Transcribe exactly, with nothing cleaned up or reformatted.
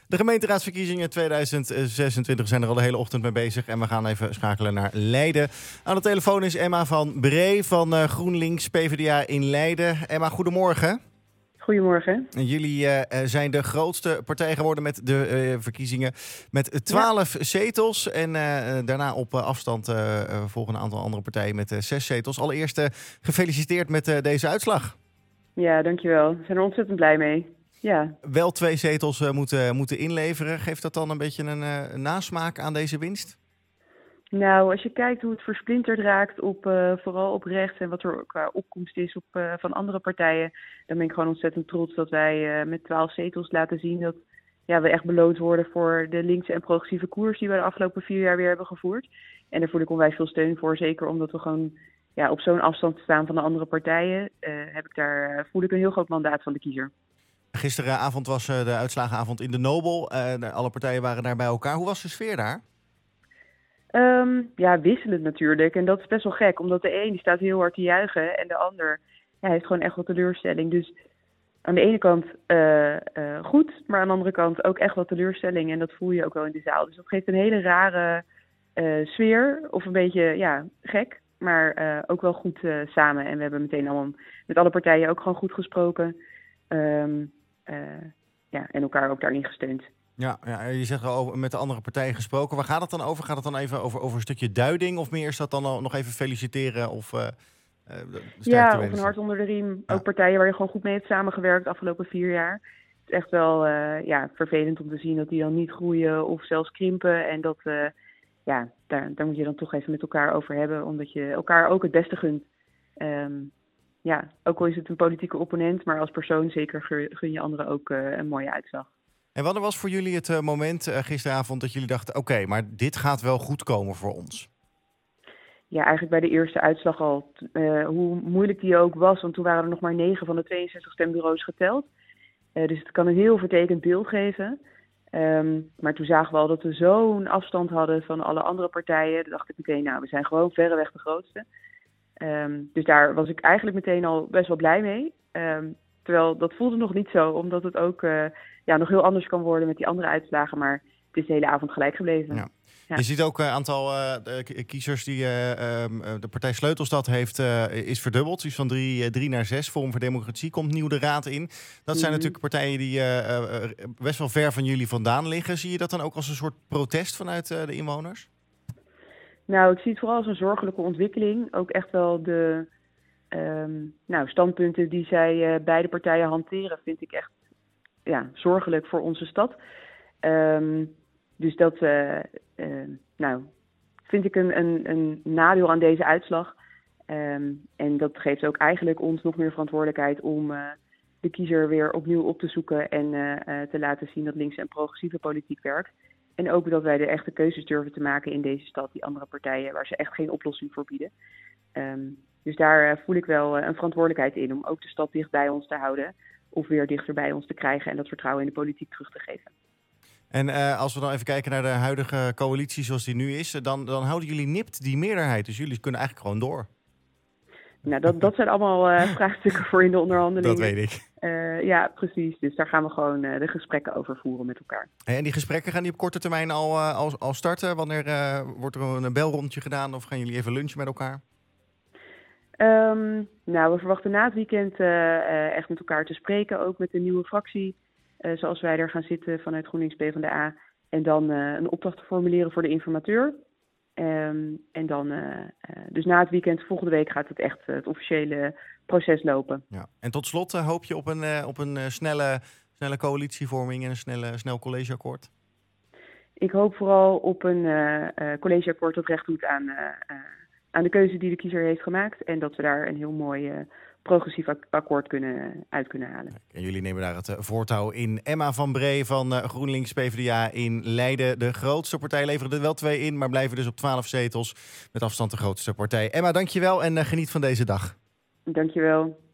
De gemeenteraadsverkiezingen tweeduizend zesentwintig zijn er al de hele ochtend mee bezig. En we gaan even schakelen naar Leiden. Aan de telefoon is Emma van Bree van uh, GroenLinks PvdA in Leiden. Emma, goedemorgen. Goedemorgen. En jullie uh, zijn de grootste partij geworden met de uh, verkiezingen. Met twaalf ja. zetels. En uh, daarna op uh, afstand uh, volgen een aantal andere partijen met uh, zes zetels. Allereerst uh, gefeliciteerd met uh, deze uitslag. Ja, dankjewel. We zijn er ontzettend blij mee. Ja. Wel twee zetels uh, moeten, moeten inleveren. Geeft dat dan een beetje een uh, nasmaak aan deze winst? Nou, als je kijkt hoe het versplinterd raakt, op, uh, vooral op rechts en wat er qua opkomst is op, uh, van andere partijen, dan ben ik gewoon ontzettend trots dat wij uh, met twaalf zetels laten zien dat ja, we echt beloond worden voor de linkse en progressieve koers die we de afgelopen vier jaar weer hebben gevoerd. En daar voel ik onwijs veel steun voor, zeker omdat we gewoon ja, op zo'n afstand staan van de andere partijen, uh, heb ik daar, uh, voel ik een heel groot mandaat van de kiezer. Gisteravond was uh, de uitslagenavond in de Nobel. Uh, alle partijen waren daar bij elkaar. Hoe was de sfeer daar? Um, ja, wisselend natuurlijk. En dat is best wel gek, omdat de een die staat heel hard te juichen en de ander ja, heeft gewoon echt wel teleurstelling. Dus aan de ene kant uh, uh, goed, maar aan de andere kant ook echt wel teleurstelling. En dat voel je ook wel in de zaal. Dus dat geeft een hele rare uh, sfeer, of een beetje ja, gek, maar uh, ook wel goed uh, samen. En we hebben meteen allemaal met alle partijen ook gewoon goed gesproken. Um, uh, ja, en elkaar ook daarin gesteund. Ja, ja, je zegt al met de andere partijen gesproken. Waar gaat het dan over? Gaat het dan even over, over een stukje duiding? Of meer is dat dan al nog even feliciteren? Of, uh, uh, ja, of een hart onder de riem. Ja. Ook partijen waar je gewoon goed mee hebt samengewerkt de afgelopen vier jaar. Het is echt wel uh, ja, vervelend om te zien dat die dan niet groeien of zelfs krimpen. En dat, uh, ja, daar, daar moet je dan toch even met elkaar over hebben. Omdat je elkaar ook het beste gunt. Um, ja, ook al is het een politieke opponent, maar als persoon zeker gun je anderen ook uh, een mooie uitslag. En wat was voor jullie het uh, moment uh, gisteravond dat jullie dachten, oké, okay, maar dit gaat wel goed komen voor ons? Ja, eigenlijk bij de eerste uitslag al. Uh, hoe moeilijk die ook was, want toen waren er nog maar negen van de tweeënzestig stembureaus geteld. Uh, dus het kan een heel vertekend beeld geven. Um, maar toen zagen we al dat we zo'n afstand hadden van alle andere partijen. Toen dacht ik meteen, nou, we zijn gewoon verreweg de grootste. Um, dus daar was ik eigenlijk meteen al best wel blij mee. Um, terwijl dat voelde nog niet zo, omdat het ook uh, ja, nog heel anders kan worden met die andere uitslagen. Maar het is de hele avond gelijk gebleven. Ja. Ja. Je ziet ook een uh, aantal uh, kiezers die uh, um, de partij Sleutelstad heeft, uh, is verdubbeld. Dus van drie, uh, drie naar zes. Forum voor Democratie komt nieuw de raad in. Dat zijn mm-hmm. natuurlijk partijen die uh, uh, best wel ver van jullie vandaan liggen. Zie je dat dan ook als een soort protest vanuit uh, de inwoners? Nou, ik zie het vooral als een zorgelijke ontwikkeling. Ook echt wel de um, nou, standpunten die zij uh, beide partijen hanteren, vind ik echt ja, zorgelijk voor onze stad. Um, dus dat uh, uh, nou, vind ik een, een, een nadeel aan deze uitslag. Um, en dat geeft ook eigenlijk ons nog meer verantwoordelijkheid om uh, de kiezer weer opnieuw op te zoeken en uh, uh, te laten zien dat linkse en progressieve politiek werkt. En ook dat wij de echte keuzes durven te maken in deze stad, die andere partijen, waar ze echt geen oplossing voor bieden. Um, dus daar uh, voel ik wel uh, een verantwoordelijkheid in om ook de stad dicht bij ons te houden. Of weer dichter bij ons te krijgen en dat vertrouwen in de politiek terug te geven. En uh, als we dan even kijken naar de huidige coalitie zoals die nu is, dan, dan houden jullie nipt die meerderheid. Dus jullie kunnen eigenlijk gewoon door. Nou, dat, dat zijn allemaal uh, vraagstukken voor in de onderhandelingen. Dat weet ik. Uh, ja, precies. Dus daar gaan we gewoon uh, de gesprekken over voeren met elkaar. En die gesprekken, gaan die op korte termijn al, uh, al, al starten? Wanneer uh, wordt er een belrondje gedaan of gaan jullie even lunchen met elkaar? Um, nou, we verwachten na het weekend uh, uh, echt met elkaar te spreken. Ook met de nieuwe fractie, uh, zoals wij er gaan zitten vanuit GroenLinks PvdA. En dan uh, een opdracht te formuleren voor de informateur. Um, en dan, uh, uh, dus na het weekend, volgende week, gaat het echt uh, het officiële proces lopen. Ja. En tot slot uh, hoop je op een, uh, op een uh, snelle, snelle coalitievorming en een snelle, snel collegeakkoord? Ik hoop vooral op een uh, uh, collegeakkoord dat recht doet aan, uh, uh, aan de keuze die de kiezer heeft gemaakt. En dat we daar een heel mooi uh, progressief akkoord kunnen, uit kunnen halen. En jullie nemen daar het uh, voortouw in. Emma van Bree van uh, GroenLinks PvdA in Leiden. De grootste partij leveren er wel twee in, maar blijven dus op twaalf zetels. Met afstand de grootste partij. Emma, dankjewel en uh, geniet van deze dag. Dankjewel.